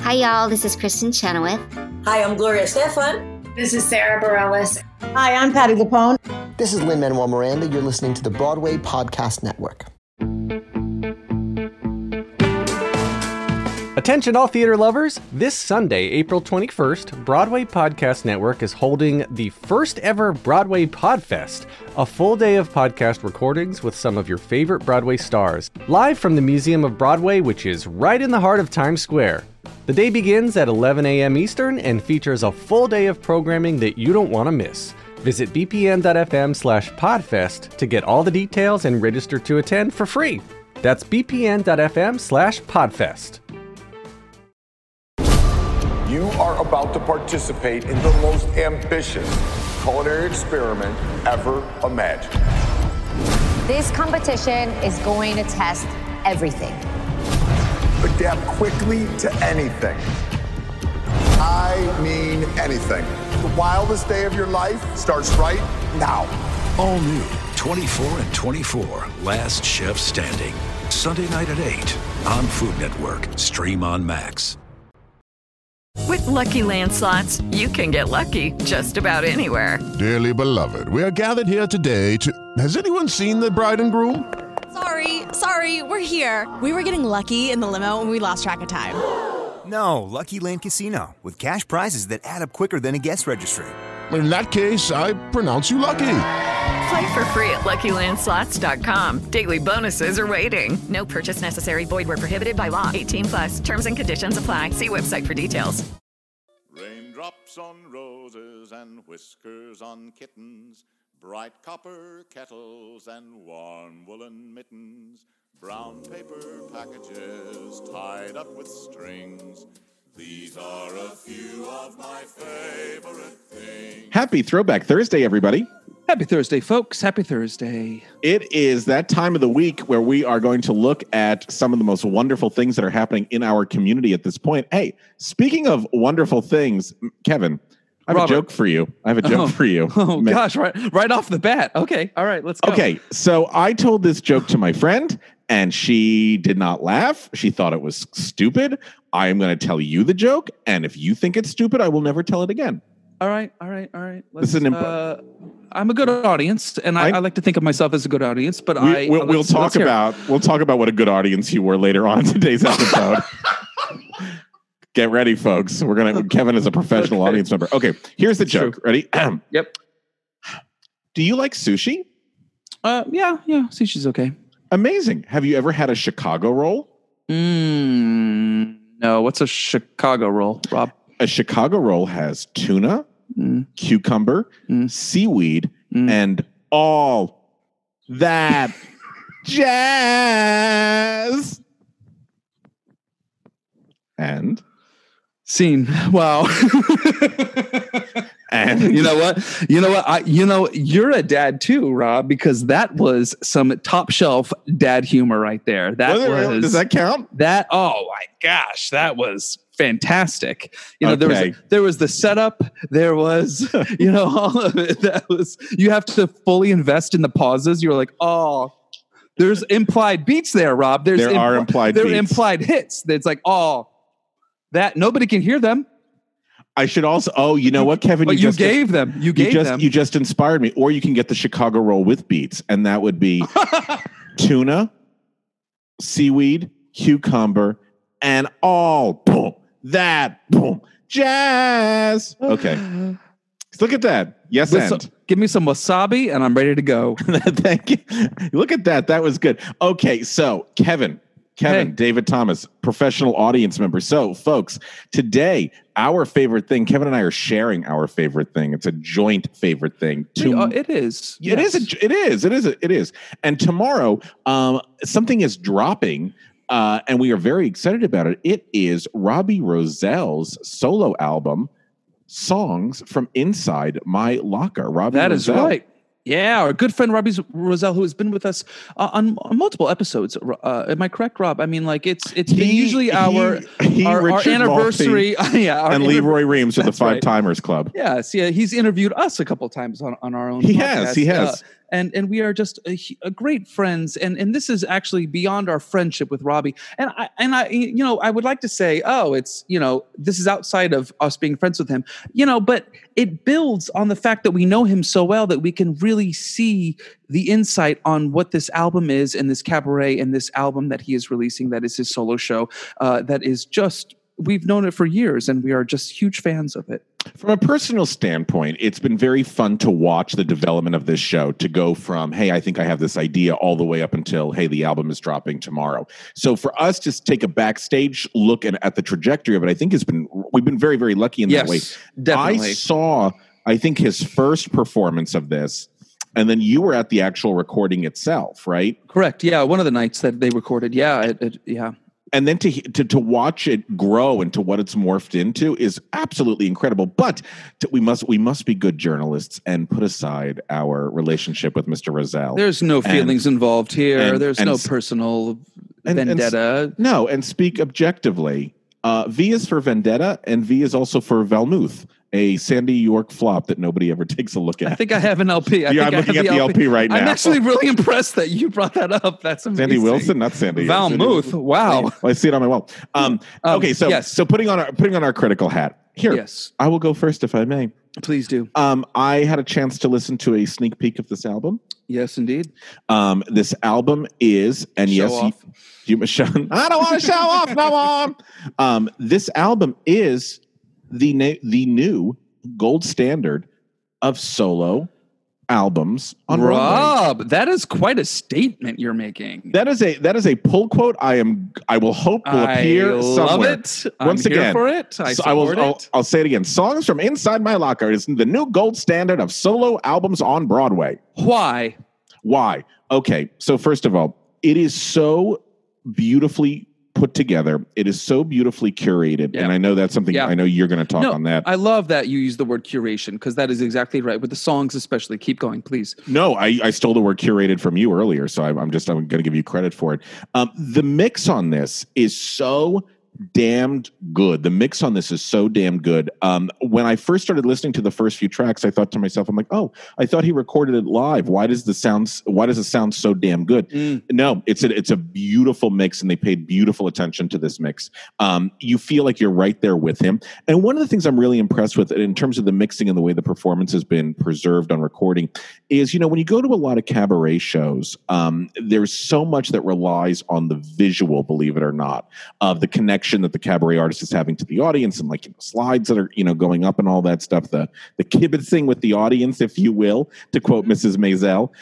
Hi, y'all. This is Kristen Chenoweth. Hi, I'm Gloria Estefan. This is Sarah Bareilles. Hi, I'm Patti LuPone. This is Lin-Manuel Miranda. You're listening to the Broadway Podcast Network. Attention all theater lovers! This Sunday, April 21st, Broadway Podcast Network is holding the first ever Broadway Podfest, a full day of podcast recordings with some of your favorite Broadway stars, live from the Museum of Broadway, which is right in the heart of Times Square. The day begins at 11 a.m. Eastern and features a full day of programming that you don't want to miss. Visit bpn.fm/podfest to get all the details and register to attend for free. That's bpn.fm/podfest. You are about to participate in the most ambitious culinary experiment ever imagined. This competition is going to test everything. Adapt quickly to anything. I mean anything. The wildest day of your life starts right now. All new 24 and 24, Last Chef Standing. Sunday night at 8 on Food Network. Stream on Max. With Lucky Land Slots, you can get lucky just about anywhere. Dearly beloved, we are gathered here today to... Has anyone seen the bride and groom? Sorry, we're here. We were getting lucky in the limo and we lost track of time. No, Lucky Land Casino, with cash prizes that add up quicker than a guest registry. In that case, I pronounce you lucky. Play for free at LuckyLandSlots.com. Daily bonuses are waiting. No purchase necessary. Void where prohibited by law. 18+. Terms and conditions apply. See website for details. Raindrops on roses and whiskers on kittens, bright copper kettles and warm woolen mittens, brown paper packages tied up with strings. These are a few of my favorite things. Happy Throwback Thursday, everybody. Happy Thursday, folks. Happy Thursday. It is that time of the week where we are going to look at some of the most wonderful things that are happening in our community at this point. Hey, speaking of wonderful things, Kevin, I have a joke for you. Oh, gosh, right off the bat. Okay, all right, let's go. Okay, so I told this joke to my friend, and she did not laugh. She thought it was stupid. I am going to tell you the joke, and if you think it's stupid, I will never tell it again. All right. I'm a good audience, and I like to think of myself as a good audience. But we'll talk about what a good audience you were later on in today's episode. Get ready, folks. Kevin is a professional audience member. Okay, here's the joke. True. Ready? Yep. Do you like sushi? Yeah. Sushi's okay. Amazing. Have you ever had a Chicago roll? No. What's a Chicago roll, Rob? A Chicago roll has tuna, cucumber, seaweed, and all that jazz. And scene. Wow. And you know what? You're a dad too, Rob, because that was some top shelf dad humor right there. Does that count? Oh my gosh, that was fantastic. There was the setup, there was, all of it. You have to fully invest in the pauses. You're like, oh, there's implied beats there, Rob. There are implied hits. It's like, oh, that nobody can hear them. I should also. Oh, you know what, Kevin? You gave them. You just inspired me. Or you can get the Chicago roll with beats, and that would be tuna, seaweed, cucumber, and all boom that boom jazz. Okay, look at that. Yes, give me some wasabi, and I'm ready to go. Thank you. Look at that. That was good. Okay, so Kevin, hey. David Thomas, professional audience member. So, folks, today, our favorite thing, Kevin and I are sharing our favorite thing. It's a joint favorite thing. It is. Yes. It is. And tomorrow, something is dropping, and we are very excited about it. It is Robbie Roselle's solo album, Songs from Inside My Locker. Robbie That Roselle. Is right. Yeah, our good friend Robbie Roselle, who has been with us on multiple episodes. Am I correct, Rob? I mean, like it's been usually our anniversary. And Leroy Reams of the Five Timers Club. Yes, yeah, he's interviewed us a couple of times on our own. He has. and we are just a great friends. And this is actually beyond our friendship with Robbie. And I I would like to say, it's this is outside of us being friends with him, but it builds on the fact that we know him so well that we can really see the insight on what this album is, and this cabaret, and this album that he is releasing, that is his solo show, that is just, we've known it for years, and we are just huge fans of it. From a personal standpoint, it's been very fun to watch the development of this show, to go from, hey, I think I have this idea, all the way up until, hey, the album is dropping tomorrow. So for us to take a backstage look at the trajectory of it, I think we've been very, very lucky in that way. Definitely. I saw, I think, his first performance of this, and then you were at the actual recording itself, right? Correct. Yeah, one of the nights that they recorded. Yeah, yeah. And then to watch it grow into what it's morphed into is absolutely incredible. But we must be good journalists and put aside our relationship with Mr. Rozelle. There's no feelings involved here. There's no personal vendetta. And speak objectively. V is for Vendetta, and V is also for Valmuth, a Sandy York flop that nobody ever takes a look at. I think I have an LP. I'm looking at the LP right now. I'm actually really impressed that you brought that up. That's amazing. Sandy Wilson, not Sandy. Valmuth. Wow. Well, I see it on my wall. Okay, so putting on our critical hat here. Yes, I will go first if I may. Please do. I had a chance to listen to a sneak peek of this album. Yes, indeed. This album is, and show yes, off. I don't want to show off, no more. This album is the new gold standard of solo albums on Broadway. Rob, that is quite a statement you're making. That is a pull quote. I will hope will appear somewhere. Love it. Once again, here for it. I'll say it again. Songs from Inside My Locker is the new gold standard of solo albums on Broadway. Why? Okay, so first of all, it is so beautifully put together. It is so beautifully curated. Yeah. And I know that's something I know you're going to talk on that. I love that you use the word curation, because that is exactly right. With the songs especially. Keep going, please. No, I stole the word curated from you earlier, so I'm going to give you credit for it. The mix on this is so damned good. The mix on this is so damn good. When I first started listening to the first few tracks, I thought to myself, I'm like, oh, I thought he recorded it live. Why does it sound so damn good? No, it's a beautiful mix, and they paid beautiful attention to this mix. You feel like you're right there with him. And one of the things I'm really impressed with in terms of the mixing and the way the performance has been preserved on recording is, when you go to a lot of cabaret shows, there's so much that relies on the visual, believe it or not, of the connection that the cabaret artist is having to the audience, and slides that are going up and all that stuff, the kibitzing with the audience, if you will, to quote Mrs. Maisel,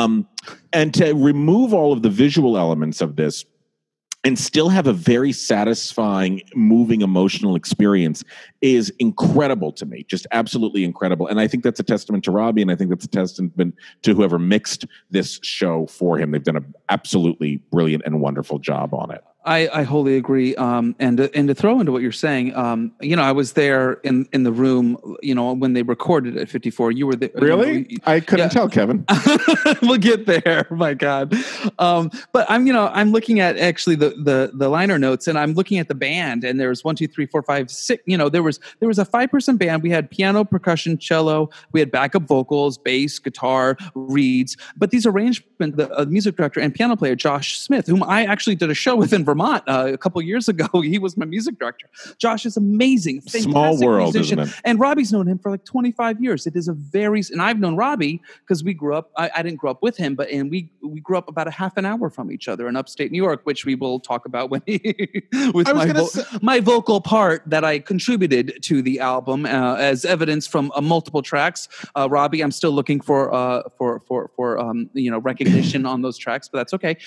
and to remove all of the visual elements of this and still have a very satisfying, moving, emotional experience is incredible to me. Just absolutely incredible. And I think that's a testament to Robbie, and I think that's a testament to whoever mixed this show for him. They've done an absolutely brilliant and wonderful job on it. I wholly agree. And to throw into what you're saying, I was there in the room, when they recorded at 54. You were there. Really? I couldn't tell, Kevin. We'll get there. My God. But I'm looking at actually the liner notes, and I'm looking at the band, and there's 1, 2, 3, 4, 5, 6. There was a 5-person band. We had piano, percussion, cello. We had backup vocals, bass, guitar, reeds. But these arrangements, the music director and piano player Josh Smith, whom I actually did a show with in Vermont a couple years ago. He was my music director. Josh is amazing. Small world, musician. Isn't it? And Robbie's known him for like 25 years. It is and I've known Robbie because we grew up, I didn't grow up with him, but we grew up about a half an hour from each other in upstate New York, which we will talk about when my vocal part that I contributed to the album as evidence from multiple tracks. Robbie, I'm still looking for recognition on those tracks, but that's okay.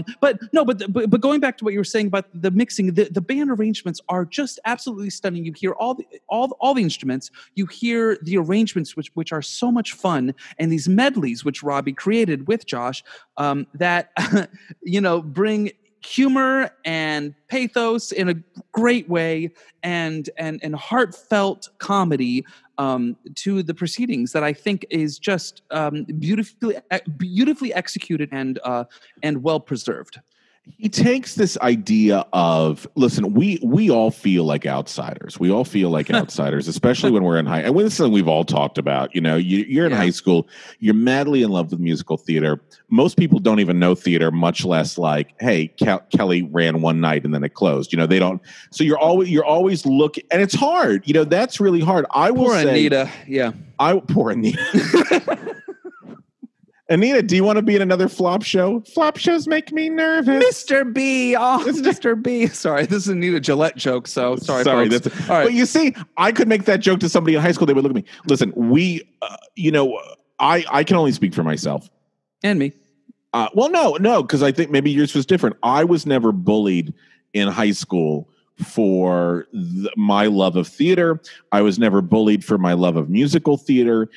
But going back to what you were saying about the mixing, the band arrangements are just absolutely stunning. You hear all the instruments. You hear the arrangements, which are so much fun, and these medleys which Robbie created with Josh that bring humor and pathos in a great way, and heartfelt comedy to the proceedings that I think is just beautifully executed and well preserved. He takes this idea of, listen, we all feel like outsiders. We all feel like outsiders, especially when we're in high. And this is something we've all talked about. You know, you're in high school. You're madly in love with musical theater. Most people don't even know theater, much less like, hey, Kelly ran one night and then it closed. You know, they don't. So you're always looking, and it's hard. You know, that's really hard. I will say, Anita. Yeah. Poor Anita. Anita, do you want to be in another flop show? Flop shows make me nervous. Mr. B. Oh, Mr. B. Sorry, this is Anita Gillette joke, so sorry, folks. All right. But you see, I could make that joke to somebody in high school. They would look at me. Listen, I can only speak for myself. And me. Well, no, because I think maybe yours was different. I was never bullied in high school for my love of theater. I was never bullied for my love of musical theater.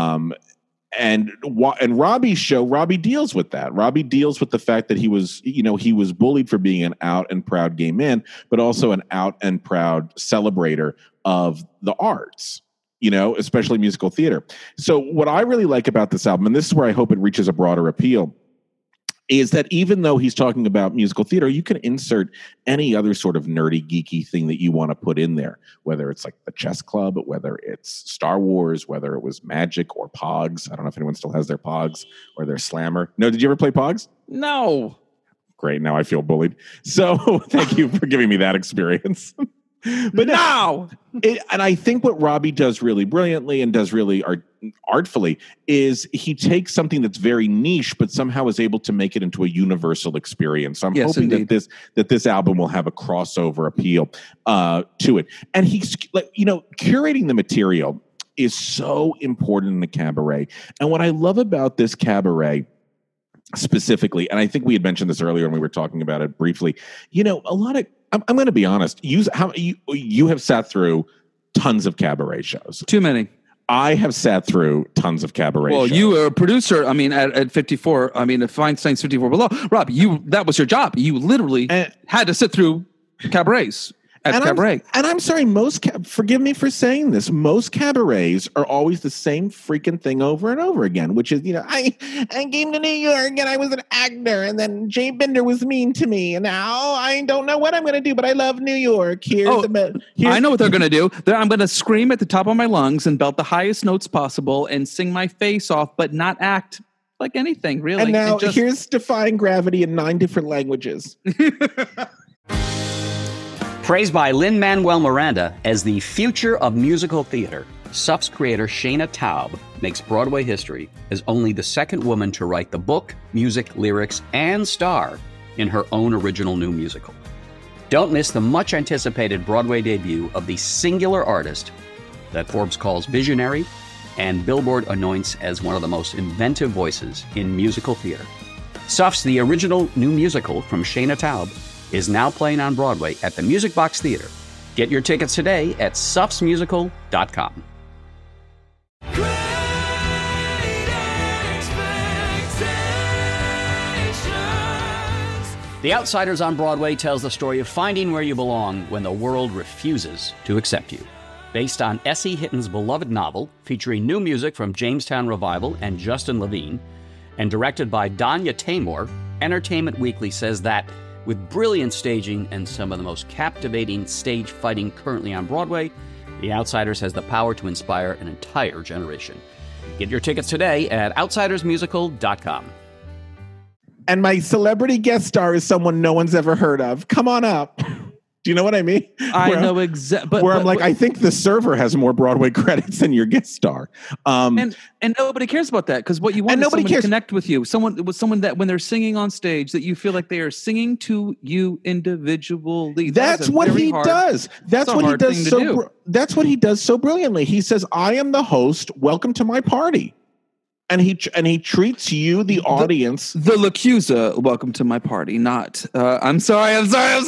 And Robbie's show, Robbie deals with that. Robbie deals with the fact that he was bullied for being an out and proud gay man, but also an out and proud celebrator of the arts, you know, especially musical theater. So what I really like about this album, and this is where I hope it reaches a broader appeal, is that even though he's talking about musical theater, you can insert any other sort of nerdy, geeky thing that you want to put in there, whether it's like the chess club, whether it's Star Wars, whether it was Magic or Pogs. I don't know if anyone still has their Pogs or their Slammer. No, did you ever play Pogs? No. Great, now I feel bullied. So thank you for giving me that experience. But no! And I think what Robbie does really brilliantly and does really artfully is he takes something that's very niche, but somehow is able to make it into a universal experience. So I'm hoping that this album will have a crossover appeal to it. And he's curating the material is so important in the cabaret. And what I love about this cabaret specifically, and I think we had mentioned this earlier when we were talking about it briefly, you know, a lot of, I'm going to be honest, you have sat through tons of cabaret shows. Too many. I have sat through tons of cabaret shows. Well, you were a producer, I mean, at 54, I mean, at Feinstein's 54 Below. Rob, that was your job. You literally had to sit through cabarets. I'm sorry, forgive me for saying this, most cabarets are always the same freaking thing over and over again, which is, you know, I came to New York and I was an actor and then Jay Binder was mean to me and now I don't know what I'm going to do, but I love New York. I know what they're going to do. I'm going to scream at the top of my lungs and belt the highest notes possible and sing my face off, but not act like anything, really. And now here's Defying Gravity in 9 different languages. Praised by Lin-Manuel Miranda as the future of musical theater, SUF's creator Shana Taub makes Broadway history as only the second woman to write the book, music, lyrics, and star in her own original new musical. Don't miss the much-anticipated Broadway debut of the singular artist that Forbes calls visionary and Billboard anoints as one of the most inventive voices in musical theater. SUF's The Original New Musical from Shana Taub is now playing on Broadway at the Music Box Theater. Get your tickets today at sufsmusical.com. The Outsiders on Broadway tells the story of finding where you belong when the world refuses to accept you. Based on S.E. Hitton's beloved novel, featuring new music from Jamestown Revival and Justin Levine, and directed by Danya Taymor, Entertainment Weekly says that with brilliant staging and some of the most captivating stage fighting currently on Broadway, The Outsiders has the power to inspire an entire generation. Get your tickets today at outsidersmusical.com. And my celebrity guest star is someone no one's ever heard of. Come on up. Do you know what I mean? I know exactly. Where I'm like, I think the server has more Broadway credits than your guest star. And nobody cares about that, because what you want is someone to connect with you. Someone that when they're singing on stage, that you feel like they are singing to you individually. That's what he does. That's what he does so. That's what he does so brilliantly. He says, "I am the host. Welcome to my party." And he treats you, the audience, the Lacusa. Welcome to my party. Not. I'm sorry.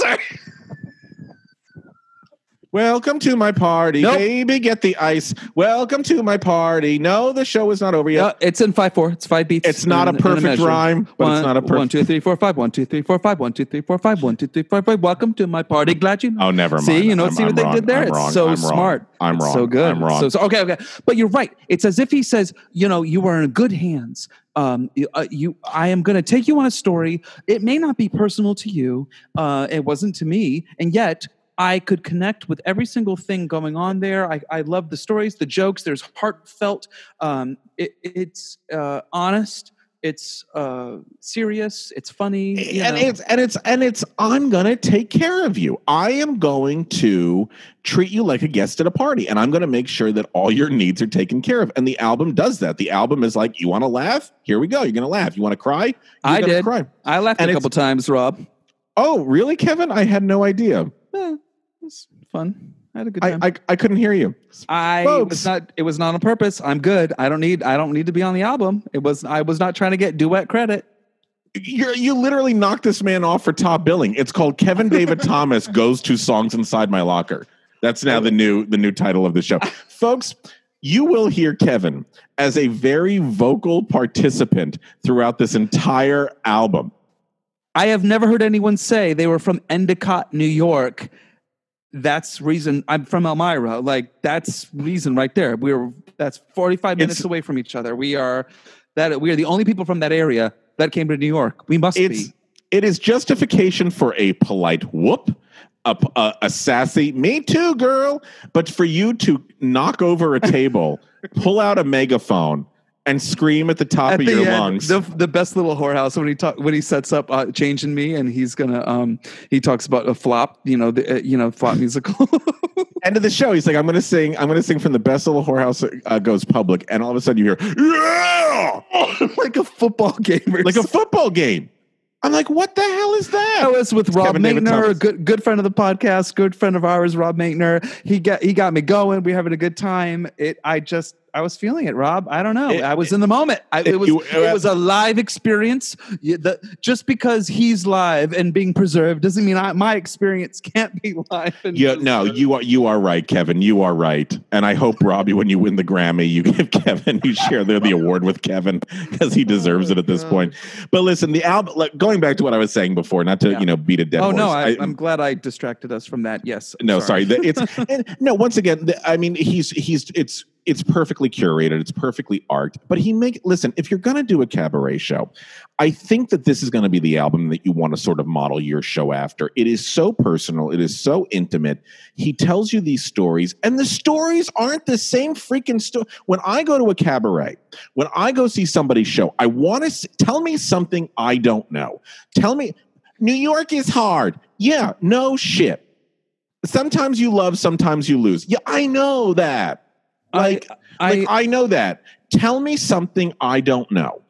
Welcome to my party, baby. Get the ice. Welcome to my party. No, the show is not over yet. It's in 5/4. It's 5 beats. It's not a perfect rhyme, but it's not a perfect. 1, 2, 3, 4, 5. 1, 2, 3, 4, 5. 1, 2, 3, 4, 5. 1, 2, 3, 4, 5. Welcome to my party. Glad you know. Oh, never mind. See, see what they did there? It's so smart. I'm wrong. So good. I'm wrong. So okay. But you're right. It's as if he says, you are in good hands. I am going to take you on a story. It may not be personal to you. It wasn't to me. And yet I could connect with every single thing going on there. I love the stories, the jokes. There's heartfelt. It's honest. It's serious. It's funny. It's I'm gonna take care of you. I am going to treat you like a guest at a party, and I'm gonna make sure that all your needs are taken care of. And the album does that. The album is like, you want to laugh? Here we go. You're gonna laugh. You want to cry? I did. Cry. I laughed a couple times, Rob. Oh, really, Kevin? I had no idea. It was fun. I had a good time. I couldn't hear you. It was not on purpose. I'm good. I don't need to be on the album. I was not trying to get duet credit. You literally knocked this man off for top billing. It's called Kevin David Thomas Goes to Songs Inside My Locker. That's now the new title of the show. Folks, you will hear Kevin as a very vocal participant throughout this entire album. I have never heard anyone say they were from Endicott, New York. That's reason. I'm from Elmira. Like, that's reason right there. That's 45 minutes away from each other. We are the only people from that area that came to New York. We must be. It is justification for a polite whoop, a sassy "me too, girl," but for you to knock over a table, pull out a megaphone, and scream at the top of your lungs. The best little whorehouse when he sets up Changing Me, and he's gonna he talks about a flop, flop musical. End of the show, he's like, I'm gonna sing from the best little whorehouse goes public, and all of a sudden you hear, yeah, like a football game, a football game. I'm like, what the hell is that? I was with Rob Maitner, a good friend of the podcast, good friend of ours, Rob Maitner. He got me going. We're having a good time. I was feeling it, Rob. I don't know. I was in the moment. It was a live experience. Just because he's live and being preserved doesn't mean my experience can't be live. You are right, Kevin. You are right. And I hope, Robbie, when you win the Grammy, you give Kevin, you share the award with Kevin, because he deserves it at this point. But listen, the album, going back to what I was saying before, not to beat a dead horse. Oh no, I'm glad I distracted us from that. Yes. No, sorry. Once again, I mean, it's perfectly curated. It's perfectly art. But listen, if you're going to do a cabaret show, I think that this is going to be the album that you want to sort of model your show after. It is so personal. It is so intimate. He tells you these stories, and the stories aren't the same freaking story. When I go to a cabaret, when I go see somebody's show, I want to tell me something I don't know. Tell me, New York is hard. Yeah, no shit. Sometimes you love, sometimes you lose. Yeah, I know that. I know that. Tell me something I don't know,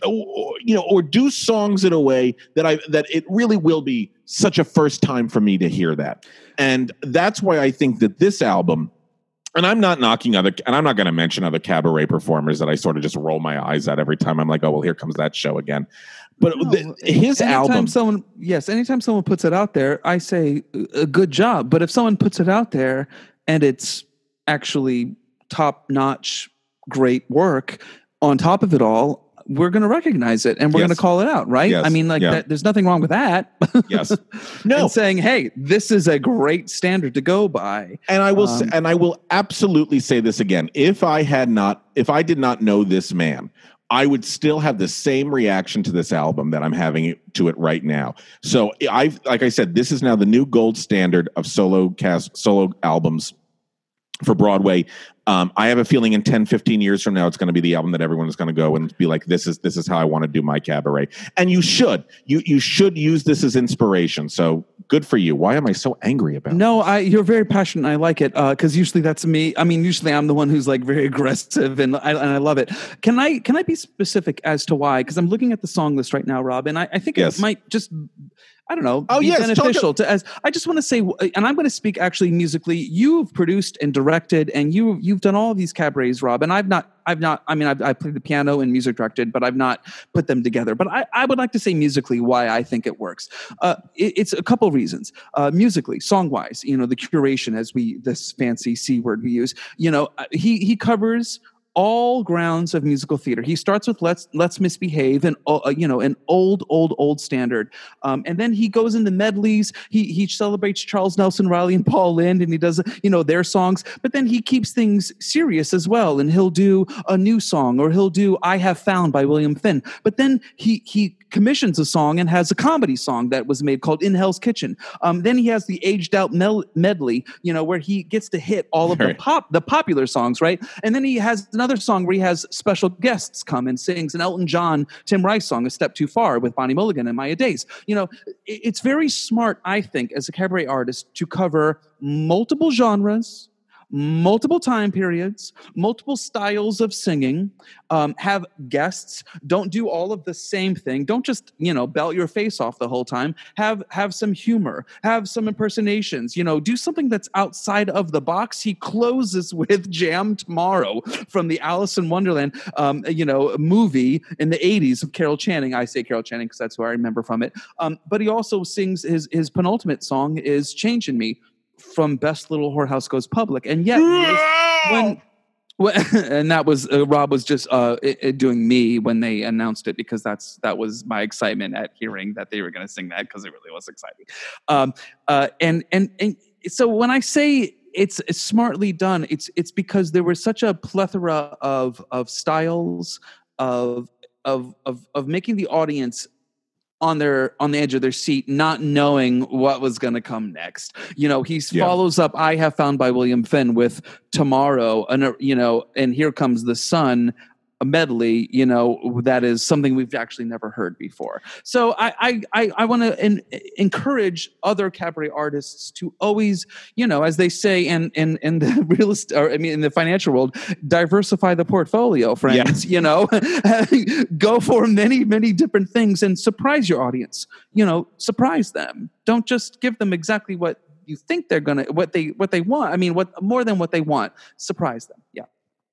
or do songs in a way that it really will be such a first time for me to hear that. And that's why I think that this album, and I'm not knocking and I'm not going to mention other cabaret performers that I sort of just roll my eyes at every time. I'm like, oh, well, here comes that show again. But anytime someone puts it out there, I say a good job. But if someone puts it out there and it's actually top-notch, great work on top of it all, we're going to recognize it and we're going to call it out, right? Yes. I mean, that, there's nothing wrong with that. Yes. No. And saying, hey, this is a great standard to go by. And I will absolutely say this again. If I did not know this man, I would still have the same reaction to this album that I'm having to it right now. So like I said, this is now the new gold standard of solo albums for Broadway. I have a feeling in 10, 15 years from now, it's going to be the album that everyone is going to go and be like, this is how I want to do my cabaret. And you should use this as inspiration. So good for you. Why am I so angry about it? No, you're very passionate. I like it. Cause usually that's me. I mean, usually I'm the one who's like very aggressive and I love it. Can I be specific as to why? Cause I'm looking at the song list right now, Rob, and I think it might just, I don't know, be beneficial I just want to say, and I'm going to speak actually musically. You've produced and directed, and you've done all of these cabarets, Rob. And I've played the piano and music directed, but I've not put them together. But I would like to say musically why I think it works. It's a couple reasons. Musically, song-wise, the curation, as this fancy C word we use. He covers all grounds of musical theater. He starts with Let's Misbehave, and an old standard, and then he goes into medleys. He celebrates Charles Nelson Riley and Paul Lynde, and he does their songs. But then he keeps things serious as well, and he'll do a new song, or he'll do "I Have Found" by William Finn. But then he commissions a song and has a comedy song that was made called "In Hell's Kitchen." Then he has the aged out medley, where he gets to hit all of the popular songs, right? And then he has another song where he has special guests come and sings an Elton John, Tim Rice song, "A Step Too Far" with Bonnie Mulligan and Maya Days. It's very smart, I think, as a cabaret artist to cover multiple genres, multiple time periods, multiple styles of singing, have guests, don't do all of the same thing. Don't just, belt your face off the whole time. Have some humor, have some impersonations, do something that's outside of the box. He closes with Jam Tomorrow from the Alice in Wonderland, movie in the 80s of Carol Channing. I say Carol Channing because that's who I remember from it. But he also sings his penultimate song is "Changing Me" from Best Little Whorehouse Goes Public. And yet when and that was Rob was just doing me when they announced it, because that was my excitement at hearing that they were going to sing that, because it really was exciting. And so when I say it's smartly done, it's because there was such a plethora of styles of making the audience on the edge of their seat, not knowing what was going to come next. He follows up "I Have Found" by William Finn with "Tomorrow," and "Here Comes the Sun," a medley, that is something we've actually never heard before. So I want to encourage other cabaret artists to always, as they say in the real estate, or in the financial world, diversify the portfolio, friends. Go for many, many different things and surprise your audience. Surprise them. Don't just give them exactly what you think they're gonna, what they want. What more than what they want. Surprise them. Yeah.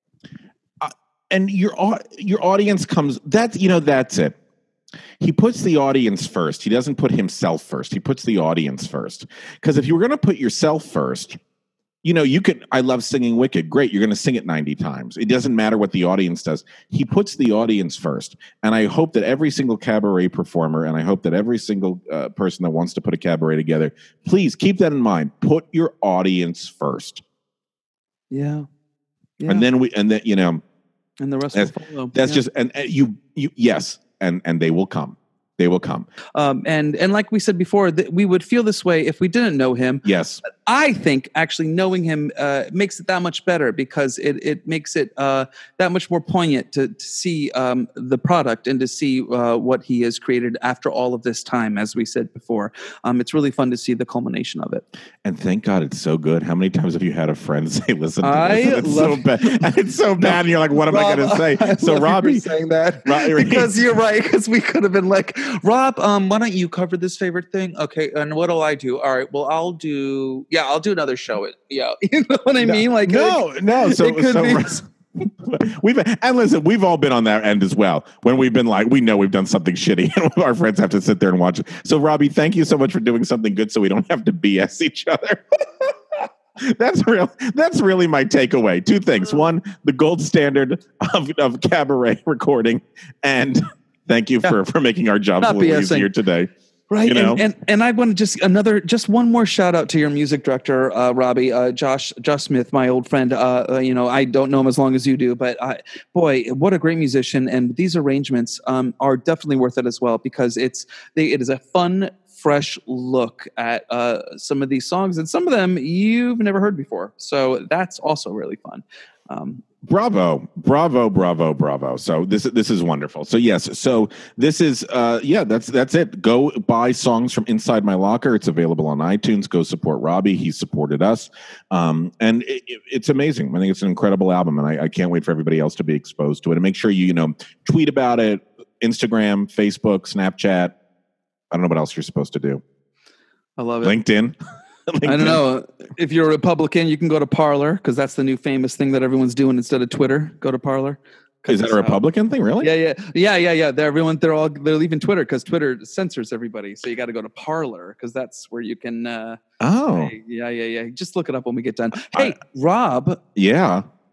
And your audience comes. That's it. He puts the audience first. He doesn't put himself first. He puts the audience first. Because if you were going to put yourself first, you could. I love singing Wicked. Great, you're going to sing it 90 times. It doesn't matter what the audience does. He puts the audience first. And I hope that every single cabaret performer, and I hope that every single person that wants to put a cabaret together, please keep that in mind. Put your audience first. Yeah. And then and the rest will follow. That's just and you yes, and they will come. They will come. And like we said before, we would feel this way if we didn't know him. Yes. I think actually knowing him makes it that much better, because it makes it that much more poignant to see the product and to see what he has created after all of this time, as we said before. It's really fun to see the culmination of it. And thank God it's so good. How many times have you had a friend say, listen to this? It's so bad. And it's so bad. And you're like, what am I going to say? So Robbie saying that because you're right. Because we could have been like, Rob, why don't you cover this favorite thing? Okay. And what'll I do? All right. Well, I'll do another show. You know what I mean? Like, no. So we've all been on that end as well, when we've been like, we know we've done something shitty and our friends have to sit there and watch it. So Robbie, thank you so much for doing something good so we don't have to BS each other. That's really my takeaway. Two things. One, the gold standard of cabaret recording, and thank you for making our jobs a little easier today. Right. And I want to just one more shout out to your music director, Robbie, Josh Smith, my old friend. I don't know him as long as you do, but boy, what a great musician. And these arrangements are definitely worth it as well, because it is a fun, fresh look at some of these songs, and some of them you've never heard before. So that's also really fun. Bravo. So this is wonderful. So yes, so this is that's it. Go buy songs from Inside My Locker. It's available on iTunes. Go support Robbie. He supported us. And it's amazing. I think it's an incredible album, and I can't wait for everybody else to be exposed to it. And make sure you tweet about it, Instagram, Facebook, Snapchat. I don't know what else you're supposed to do. I love it. LinkedIn. I don't know. If you're a Republican, you can go to Parler, because that's the new famous thing that everyone's doing instead of Twitter. Go to Parler. Is that a Republican thing, really? Yeah. They're leaving Twitter because Twitter censors everybody. So you got to go to Parler, because that's where you can. Yeah. Just look it up when we get done. Hey, Rob. Yeah.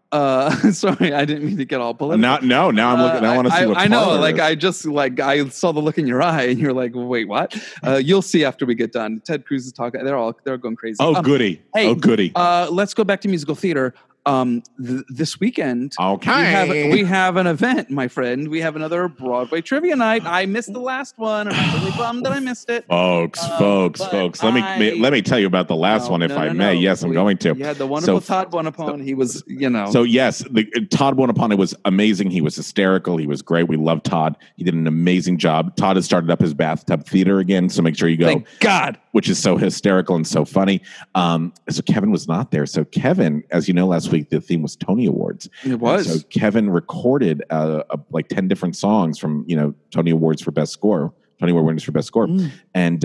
Sorry, I didn't mean to get all political. Now I'm looking. I want to see what I know. Parler Like is. I saw the look in your eye, and you're like, "Wait, what?" You'll see after we get done. Ted Cruz is talking. They're going crazy. Oh, goody. Hey, oh, goody. Let's go back to musical theater. This weekend, okay, we have an event, my friend. We have another Broadway trivia night. I missed the last one, and I'm really bummed that I missed it. Folks. Let me tell you about the last one, if I may. Yes, I'm going to. You had the wonderful Todd Bonaparte. He was, So yes, Todd Bonaparte was amazing. He was hysterical. He was great. We love Todd. He did an amazing job. Todd has started up his bathtub theater again, so make sure you go. Thank God. Which is so hysterical and so funny. So Kevin was not there. So Kevin, as you know, last week the theme was Tony Awards. It was. And so Kevin recorded like 10 different songs from Tony Awards for Best Score. Tony Award winners for Best Score, and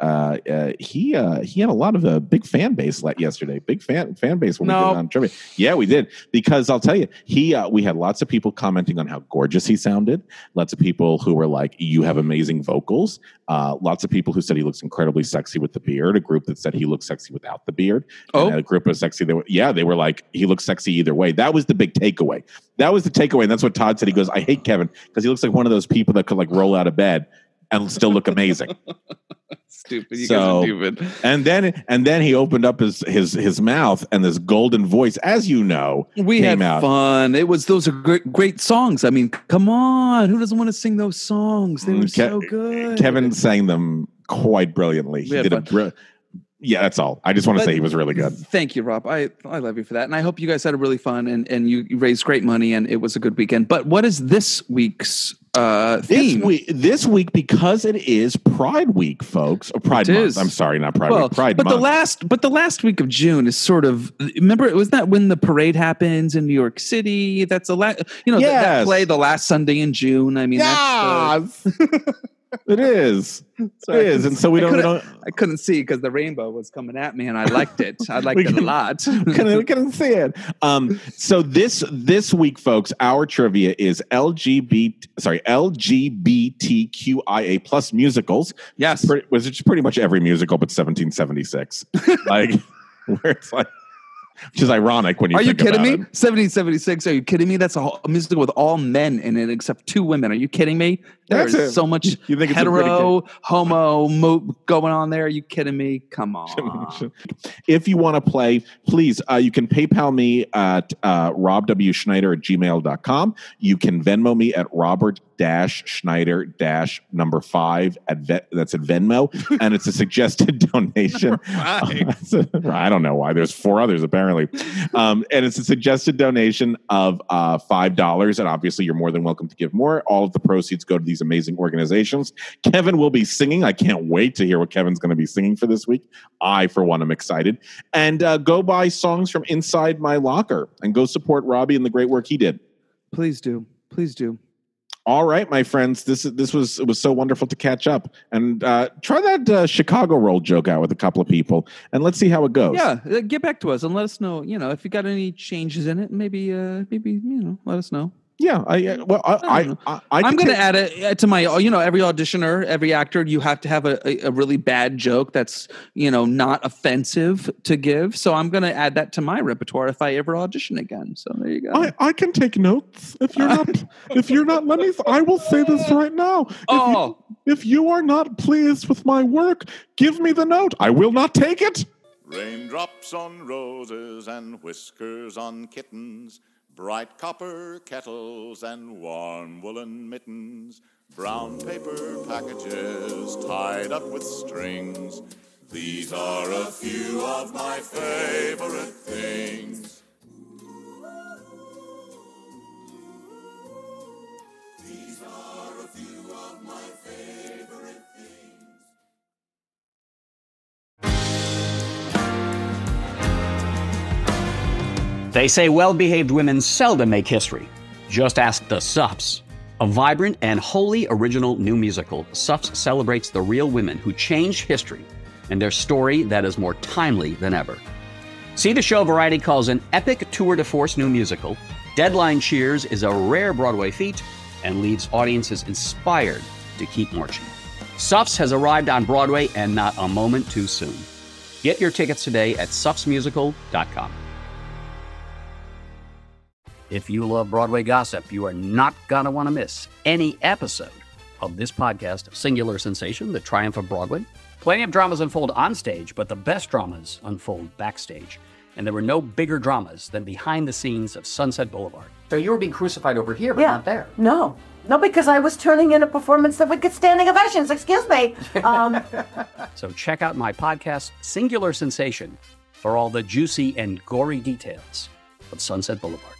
he had a lot of a big fan base yesterday. Big fan base when we did it on trivia. Yeah, we did, because I'll tell you, we had lots of people commenting on how gorgeous he sounded. Lots of people who were like, "You have amazing vocals." Lots of people who said he looks incredibly sexy with the beard. A group that said he looks sexy without the beard. Oh, and a group of sexy. They were like, he looks sexy either way. That was the big takeaway. And that's what Todd said. He goes, "I hate Kevin because he looks like one of those people that could like roll out of bed and still look amazing." Stupid. You guys are stupid. And then he opened up his mouth, and this golden voice, as you know, we came had out. fun. Those are great songs. I mean, come on, who doesn't want to sing those songs? They were so good. Kevin sang them quite brilliantly. He did yeah, that's all. I just want to say he was really good. Thank you, Rob. I love you for that. And I hope you guys had a really fun and you raised great money and it was a good weekend. But what is this week's theme? This week, because it is Pride Week, folks. Or Pride Month. I'm sorry, not Pride Week. Pride Month. The last week of June is sort of, remember, was that when the parade happens in New York City? That's that play, The Last Sunday in June. I mean, that's it is. It is. And so I couldn't see because the rainbow was coming at me and I liked it. I liked it a lot. We couldn't see it. So this week, folks, our trivia is LGBTQIA plus musicals. Yes. Which is pretty much every musical but 1776. Like, where it's like, which is ironic when you think about it. Are you kidding me? 1776. Are you kidding me? That's a musical with all men in it except 2 women. Are you kidding me? There's so much hetero, homo going on there. Are you kidding me? Come on. If you want to play, please, you can PayPal me at robwschneider@gmail.com. You can Venmo me at Robert-Schneider-5 that's at Venmo, and it's a suggested donation. I don't know why. There's 4 others apparently, and it's a suggested donation of $5. And obviously, you're more than welcome to give more. All of the proceeds go to these amazing organizations. Kevin will be singing. I can't wait to hear what Kevin's going to be singing for this week. I, for one, am excited. And go buy songs from inside my locker and go support Robbie and the great work he did. Please do. Please do. All right, my friends, it was so wonderful to catch up, and try that Chicago roll joke out with a couple of people, and let's see how it goes. Yeah, get back to us and let us know. If you got any changes in it, maybe let us know. Yeah, I'm going to add it to my, every auditioner, every actor, you have to have a really bad joke that's, not offensive to give. So I'm going to add that to my repertoire if I ever audition again. So there you go. I can take notes. If you're not, I will say this right now. If you are not pleased with my work, give me the note. I will not take it. Raindrops on roses and whiskers on kittens, bright copper kettles and warm woolen mittens, brown paper packages tied up with strings. These are a few of my favorite things. These are a few of my favorite things. They say well-behaved women seldom make history. Just ask the Suffs. A vibrant and wholly original new musical, Suffs celebrates the real women who changed history and their story that is more timely than ever. See the show Variety calls an epic tour de force new musical. Deadline cheers is a rare Broadway feat and leaves audiences inspired to keep marching. Suffs has arrived on Broadway and not a moment too soon. Get your tickets today at suffsmusical.com. If you love Broadway gossip, you are not going to want to miss any episode of this podcast, Singular Sensation, The Triumph of Broadway. Plenty of dramas unfold on stage, but the best dramas unfold backstage. And there were no bigger dramas than behind the scenes of Sunset Boulevard. So you were being crucified over here, but not there. No, because I was turning in a performance that would get standing ovations. Excuse me. So check out my podcast, Singular Sensation, for all the juicy and gory details of Sunset Boulevard.